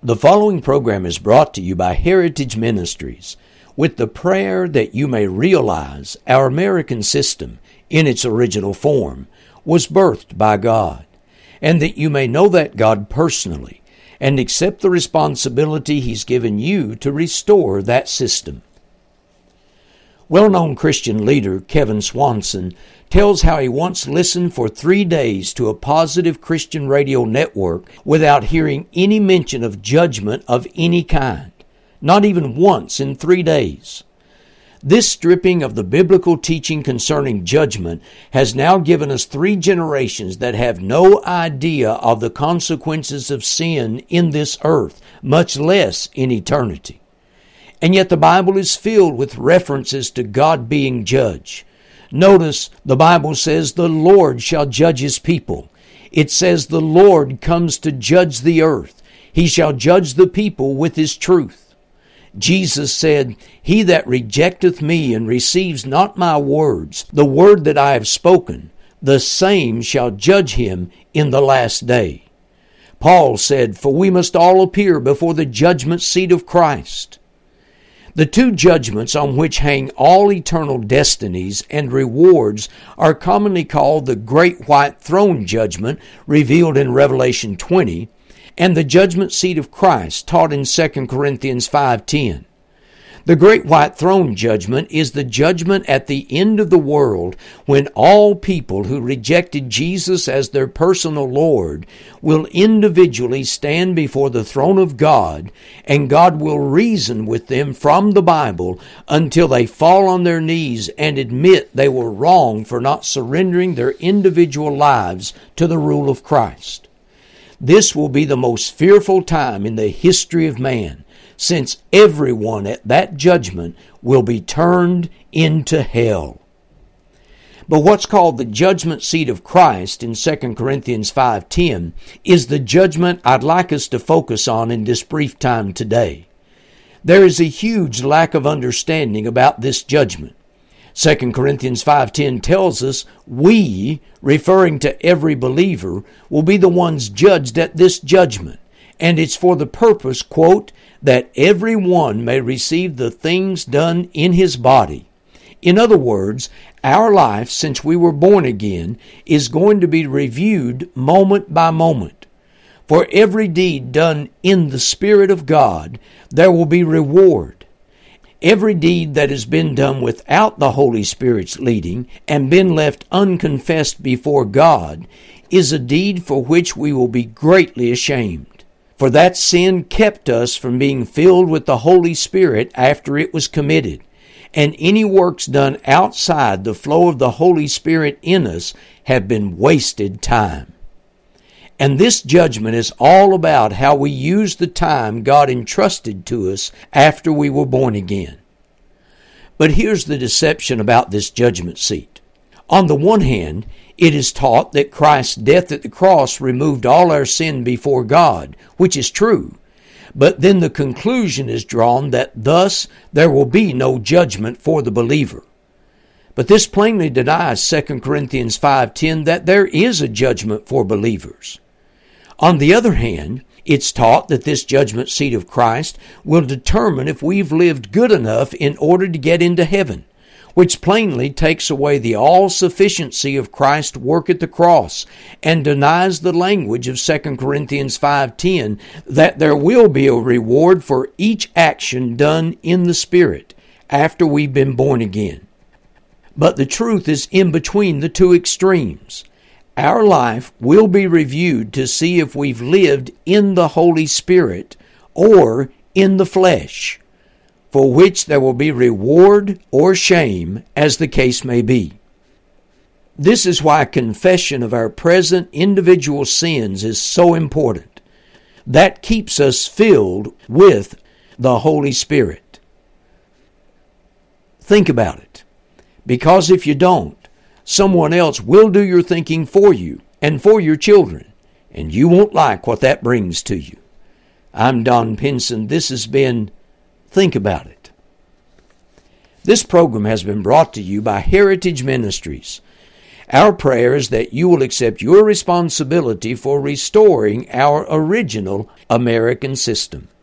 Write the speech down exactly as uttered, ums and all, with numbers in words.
The following program is brought to you by Heritage Ministries with the prayer that you may realize our American system, in its original form, was birthed by God, and that you may know that God personally and accept the responsibility He's given you to restore that system. Well-known Christian leader Kevin Swanson tells how he once listened for three days to a positive Christian radio network without hearing any mention of judgment of any kind, not even once in three days. This stripping of the biblical teaching concerning judgment has now given us three generations that have no idea of the consequences of sin in this earth, much less in eternity. And yet the Bible is filled with references to God being judge. Notice the Bible says the Lord shall judge His people. It says the Lord comes to judge the earth. He shall judge the people with His truth. Jesus said, He that rejecteth me and receives not my words, the word that I have spoken, the same shall judge him in the last day. Paul said, For we must all appear before the judgment seat of Christ. The two judgments on which hang all eternal destinies and rewards are commonly called the Great White Throne Judgment, revealed in Revelation twenty, and the judgment seat of Christ, taught in Second Corinthians five ten. The Great White Throne Judgment is the judgment at the end of the world when all people who rejected Jesus as their personal Lord will individually stand before the throne of God, and God will reason with them from the Bible until they fall on their knees and admit they were wrong for not surrendering their individual lives to the rule of Christ. This will be the most fearful time in the history of man, since everyone at that judgment will be turned into hell. But what's called the judgment seat of Christ in Second Corinthians five ten is the judgment I'd like us to focus on in this brief time today. There is a huge lack of understanding about this judgment. Second Corinthians five ten tells us we, referring to every believer, will be the ones judged at this judgment. And it's for the purpose, quote, that every one may receive the things done in his body. In other words, our life since we were born again is going to be reviewed moment by moment. For every deed done in the Spirit of God, there will be reward. Every deed that has been done without the Holy Spirit's leading and been left unconfessed before God is a deed for which we will be greatly ashamed. For that sin kept us from being filled with the Holy Spirit after it was committed. And any works done outside the flow of the Holy Spirit in us have been wasted time. And this judgment is all about how we use the time God entrusted to us after we were born again. But here's the deception about this judgment seat. On the one hand, it is taught that Christ's death at the cross removed all our sin before God, which is true. But then the conclusion is drawn that thus there will be no judgment for the believer. But this plainly denies Second Corinthians five ten that there is a judgment for believers. On the other hand, it's taught that this judgment seat of Christ will determine if we've lived good enough in order to get into heaven, which plainly takes away the all-sufficiency of Christ's work at the cross and denies the language of Second Corinthians five ten that there will be a reward for each action done in the Spirit after we've been born again. But the truth is in between the two extremes. Our life will be reviewed to see if we've lived in the Holy Spirit or in the flesh, for which there will be reward or shame, as the case may be. This is why confession of our present individual sins is so important. That keeps us filled with the Holy Spirit. Think about it, because if you don't, someone else will do your thinking for you and for your children, and you won't like what that brings to you. I'm Don Pinson. This has been Think About It. This program has been brought to you by Heritage Ministries. Our prayer is that you will accept your responsibility for restoring our original American system.